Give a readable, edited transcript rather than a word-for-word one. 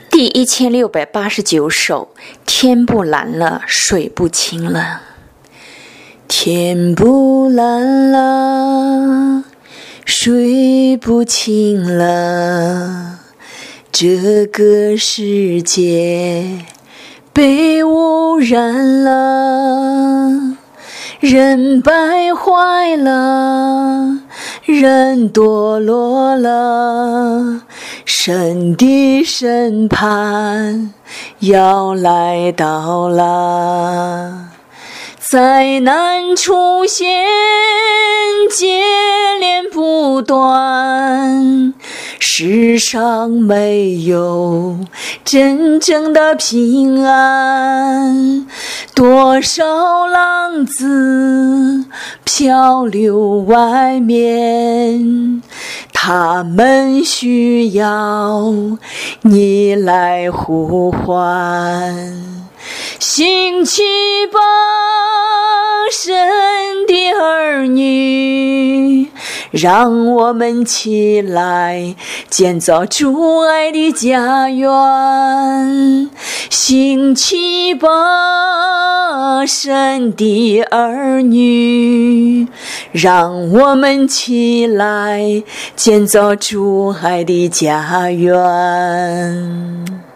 第1689首，天不蓝了，水不清了。天不蓝了，水不清了，这个世界被污染了，人败坏了，人堕落了，神的审判要来到了，灾难出现，接连不断，世上没有真正的平安，多少浪子漂流外面，他们需要你来呼唤。兴起吧，神的儿女，让我们起来建造主爱的家园。兴起吧，神的儿女，让我们起来建造主爱的家园。